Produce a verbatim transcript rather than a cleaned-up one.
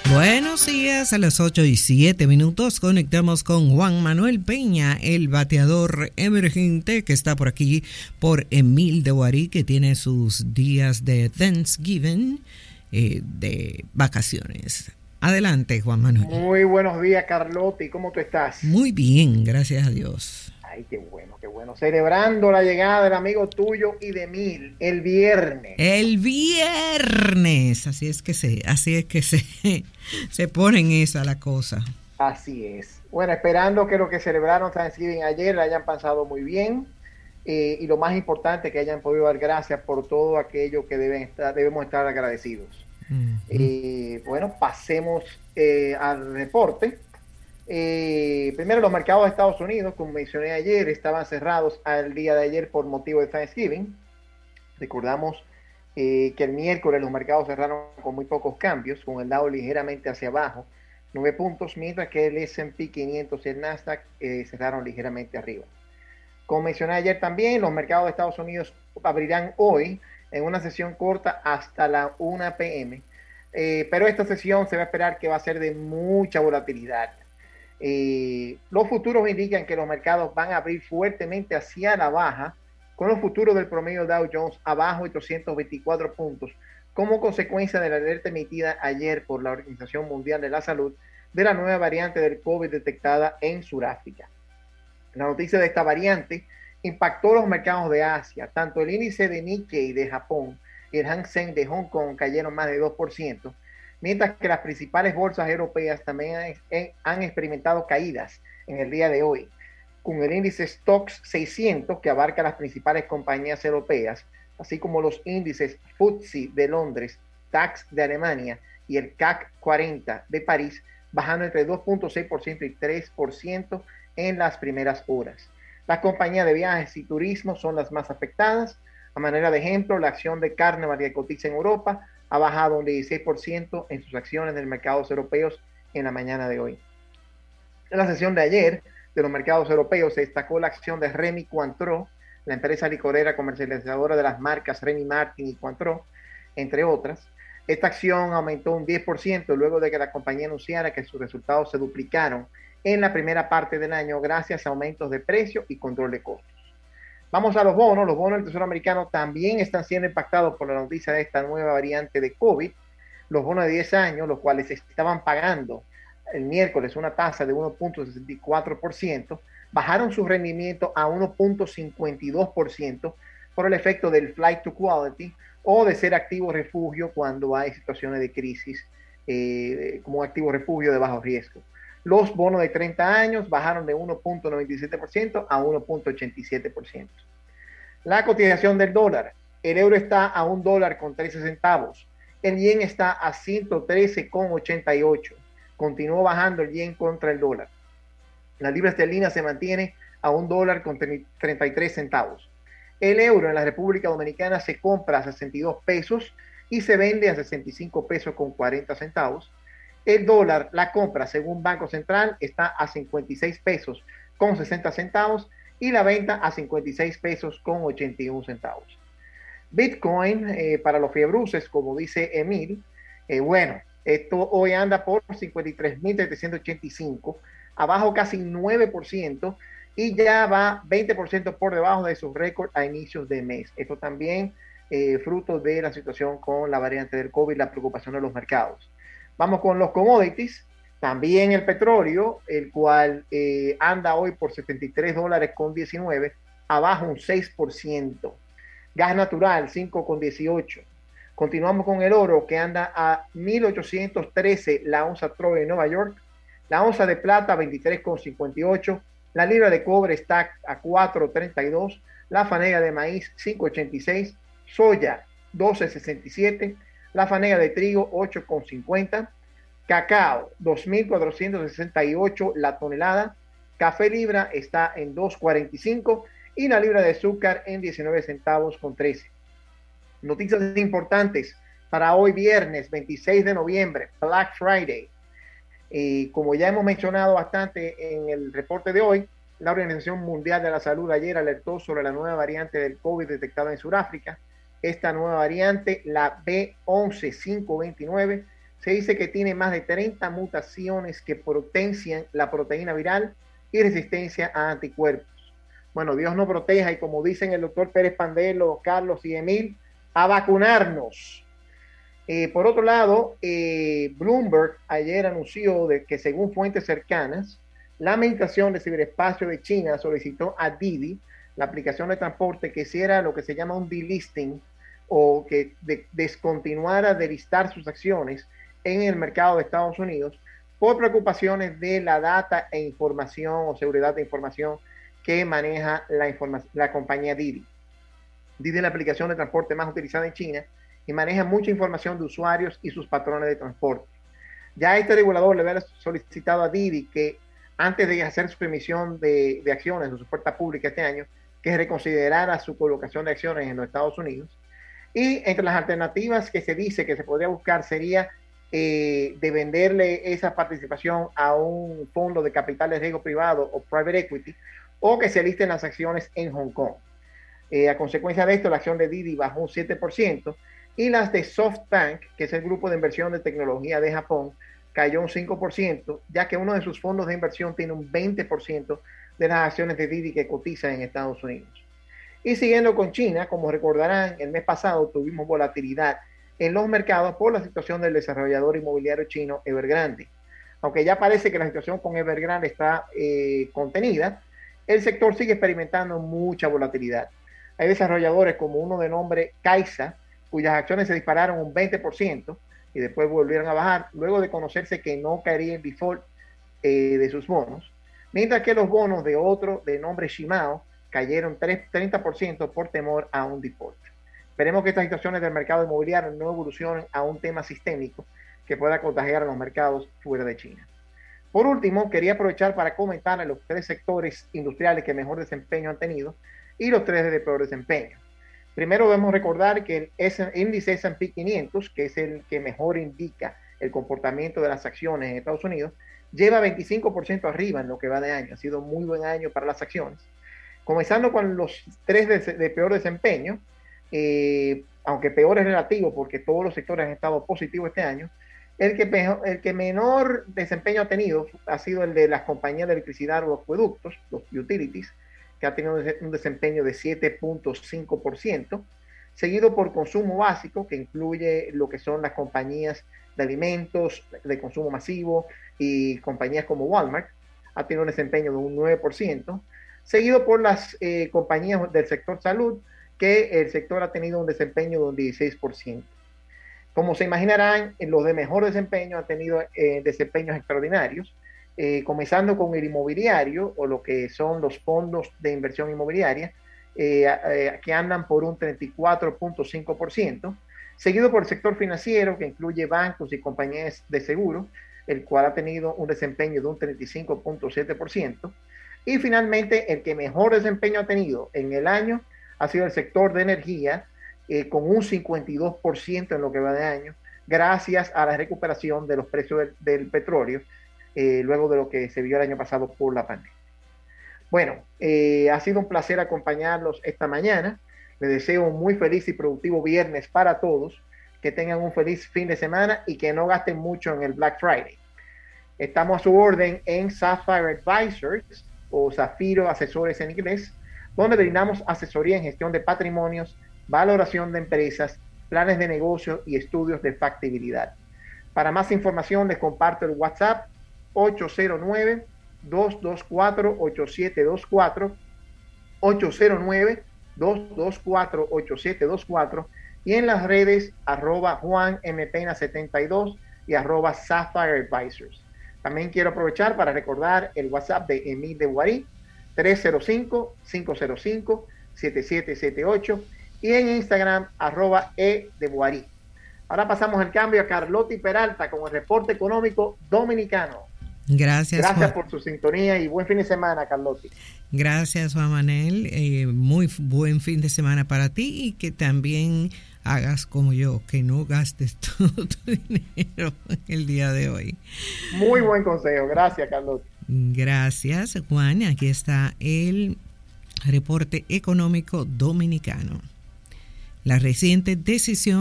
Buenos días, a las ocho y siete minutos conectamos con Juan Manuel Peña, el bateador emergente que está por aquí por Emil de Guarí, que tiene sus días de Thanksgiving, eh, de vacaciones. Adelante, Juan Manuel. Muy buenos días, Carlotti, ¿cómo tú estás? Muy bien, gracias a Dios. Ay, qué bueno, qué bueno. Celebrando la llegada del amigo tuyo y de Emil el viernes. El viernes, así es que se, así es que se, se pone en esa la cosa. Así es. Bueno, esperando que los que celebraron Thanksgiving ayer la hayan pasado muy bien eh, y lo más importante, que hayan podido dar gracias por todo aquello que deben estar, debemos estar agradecidos. Uh-huh. Eh, bueno, pasemos eh, al reporte. Eh, primero, los mercados de Estados Unidos, como mencioné ayer, estaban cerrados al día de ayer por motivo de Thanksgiving. Recordamos eh, que el miércoles los mercados cerraron con muy pocos cambios, con el Dow ligeramente hacia abajo, nueve puntos, mientras que el ese and pe quinientos y el Nasdaq eh, cerraron ligeramente arriba. Como mencioné ayer también, los mercados de Estados Unidos abrirán hoy en una sesión corta hasta la una pe eme, eh, pero esta sesión se va a esperar que va a ser de mucha volatilidad. Eh, los futuros indican que los mercados van a abrir fuertemente hacia la baja, con los futuros del promedio Dow Jones abajo de doscientos veinticuatro puntos, como consecuencia de la alerta emitida ayer por la Organización Mundial de la Salud de la nueva variante del COVID detectada en Sudáfrica. La noticia de esta variante impactó los mercados de Asia. Tanto el índice de Nikkei de Japón y el Hang Seng de Hong Kong cayeron más de dos por ciento, mientras que las principales bolsas europeas también han experimentado caídas en el día de hoy, con el índice Stoxx seiscientos, que abarca las principales compañías europeas, así como los índices F T S E de Londres, DAX de Alemania y el C A C cuarenta de París, bajando entre dos punto seis por ciento y tres por ciento en las primeras horas. Las compañías de viajes y turismo son las más afectadas. A manera de ejemplo, la acción de Carnival que cotiza en Europa ha bajado un dieciséis por ciento en sus acciones en los mercados europeos en la mañana de hoy. En la sesión de ayer de los mercados europeos se destacó la acción de Rémy Cointreau, la empresa licorera comercializadora de las marcas Rémy Martin y Cointreau, entre otras. Esta acción aumentó un diez por ciento luego de que la compañía anunciara que sus resultados se duplicaron en la primera parte del año gracias a aumentos de precio y control de costos. Vamos a los bonos. Los bonos del Tesoro americano también están siendo impactados por la noticia de esta nueva variante de COVID. Los bonos de diez años, los cuales estaban pagando el miércoles una tasa de uno punto sesenta y cuatro por ciento, bajaron su rendimiento a uno punto cincuenta y dos por ciento por el efecto del flight to quality o de ser activo refugio cuando hay situaciones de crisis, eh, como activo refugio de bajo riesgo. Los bonos de treinta años bajaron de uno punto noventa y siete por ciento a uno punto ochenta y siete por ciento. La cotización del dólar. El euro está a un dólar con trece centavos. El yen está a ciento trece con ochenta y ocho. Continuó bajando el yen contra el dólar. La libra esterlina se mantiene a un dólar con treinta y tres centavos. El euro en la República Dominicana se compra a sesenta y dos pesos y se vende a sesenta y cinco pesos con cuarenta centavos. El dólar, la compra, según Banco Central, está a cincuenta y seis pesos con sesenta centavos y la venta a cincuenta y seis pesos con ochenta y uno centavos. Bitcoin, eh, para los fiebruces, como dice Emil, eh, bueno, esto hoy anda por cincuenta y tres mil setecientos ochenta y cinco, abajo casi nueve por ciento y ya va veinte por ciento por debajo de su récord a inicios de mes. Esto también eh, fruto de la situación con la variante del COVID, la preocupación de los mercados. Vamos con los commodities. También el petróleo, el cual eh, anda hoy por setenta y tres dólares con diecinueve, abajo un seis por ciento. Gas natural, cinco con dieciocho. Continuamos con el oro, que anda a mil ochocientos trece la onza Troy en Nueva York. La onza de plata, veintitrés con cincuenta y ocho. La libra de cobre está a cuatro treinta y dos. La fanega de maíz, cinco ochenta y seis. Soya, doce sesenta y siete. La fanega de trigo, ocho con cincuenta. Cacao, dos mil cuatrocientos sesenta y ocho la tonelada. Café libra está en dos cuarenta y cinco y la libra de azúcar en diecinueve centavos con trece. Noticias importantes para hoy viernes veintiséis de noviembre, Black Friday. Y como ya hemos mencionado bastante en el reporte de hoy, la Organización Mundial de la Salud ayer alertó sobre la nueva variante del COVID detectada en Sudáfrica. Esta nueva variante, la B once mil quinientos veintinueve, se dice que tiene más de treinta mutaciones que potencian la proteína viral y resistencia a anticuerpos. Bueno, Dios nos proteja y como dicen el doctor Pérez Pandelo, Carlos y Emil, a vacunarnos. Eh, por otro lado, eh, Bloomberg ayer anunció de que según fuentes cercanas, la Administración de Ciberespacio de China solicitó a Didi, la aplicación de transporte, que hiciera lo que se llama un delisting o que de, descontinuara de listar sus acciones en el mercado de Estados Unidos por preocupaciones de la data e información o seguridad de información que maneja la, informa la compañía Didi. Didi es la aplicación de transporte más utilizada en China y maneja mucha información de usuarios y sus patrones de transporte. Ya este regulador le había solicitado a Didi que antes de hacer su emisión de, de acciones o su oferta pública este año, que reconsiderara su colocación de acciones en los Estados Unidos. Y entre las alternativas que se dice que se podría buscar sería eh, de venderle esa participación a un fondo de capital de riesgo privado o private equity, o que se listen las acciones en Hong Kong. Eh, a consecuencia de esto, la acción de Didi bajó un siete por ciento y las de SoftBank, que es el grupo de inversión de tecnología de Japón, cayó un cinco por ciento, ya que uno de sus fondos de inversión tiene un veinte por ciento de las acciones de Didi que cotizan en Estados Unidos. Y siguiendo con China, como recordarán, el mes pasado tuvimos volatilidad en los mercados por la situación del desarrollador inmobiliario chino Evergrande. Aunque ya parece que la situación con Evergrande está eh, contenida, el sector sigue experimentando mucha volatilidad. Hay desarrolladores como uno de nombre Kaisa, cuyas acciones se dispararon un veinte por ciento y después volvieron a bajar, luego de conocerse que no caería en default eh, de sus bonos, mientras que los bonos de otro de nombre Shimao cayeron treinta por ciento por temor a un default. Esperemos que estas situaciones del mercado inmobiliario no evolucionen a un tema sistémico que pueda contagiar a los mercados fuera de China. Por último, quería aprovechar para comentar a los tres sectores industriales que mejor desempeño han tenido y los tres de peor desempeño. Primero debemos recordar que el índice ese and pe quinientos, que es el que mejor indica el comportamiento de las acciones en Estados Unidos, lleva veinticinco por ciento arriba en lo que va de año. Ha sido un muy buen año para las acciones. Comenzando con los tres de, de peor desempeño, eh, aunque peor es relativo porque todos los sectores han estado positivos este año, el que, peor, el que menor desempeño ha tenido ha sido el de las compañías de electricidad o acueductos, los utilities, que ha tenido un desempeño de siete punto cinco por ciento, seguido por consumo básico, que incluye lo que son las compañías de alimentos, de consumo masivo y compañías como Walmart, ha tenido un desempeño de un nueve por ciento, seguido por las eh, compañías del sector salud, que el sector ha tenido un desempeño de un dieciséis por ciento. Como se imaginarán, los de mejor desempeño han tenido eh, desempeños extraordinarios, eh, comenzando con el inmobiliario, o lo que son los fondos de inversión inmobiliaria, eh, eh, que andan por un treinta y cuatro punto cinco por ciento, seguido por el sector financiero, que incluye bancos y compañías de seguro, el cual ha tenido un desempeño de un treinta y cinco punto siete por ciento, y finalmente el que mejor desempeño ha tenido en el año ha sido el sector de energía, eh, con un cincuenta y dos por ciento en lo que va de año, gracias a la recuperación de los precios del, del petróleo, eh, luego de lo que se vio el año pasado por la pandemia. Bueno, eh, ha sido un placer acompañarlos esta mañana. Les deseo un muy feliz y productivo viernes para todos, que tengan un feliz fin de semana y que no gasten mucho en el Black Friday. Estamos a su orden en Sapphire Advisors, o Zafiro Asesores en inglés, donde brindamos asesoría en gestión de patrimonios, valoración de empresas, planes de negocio y estudios de factibilidad. Para más información les comparto el WhatsApp ocho cero nueve, dos dos cuatro, ocho siete dos cuatro, ocho cero nueve, dos dos cuatro, ocho siete dos cuatro, y en las redes arroba Juan M Pena setenta y dos y arroba Sapphire Advisors. También quiero aprovechar para recordar el WhatsApp de Emil de Guarí, tres cero cinco, cinco cero cinco, siete siete siete ocho, y en Instagram, arroba E de Guarí. Ahora pasamos el cambio a Carlotti Peralta con el reporte económico dominicano. Gracias. Gracias Juan. por su sintonía y buen fin de semana, Carlotti. Gracias, Juan Manuel. Eh, muy buen fin de semana para ti y que también hagas como yo, que no gastes todo tu dinero el día de hoy. Muy buen consejo. Gracias, Carlotti. Gracias, Juan. Aquí está el reporte económico dominicano. La reciente decisión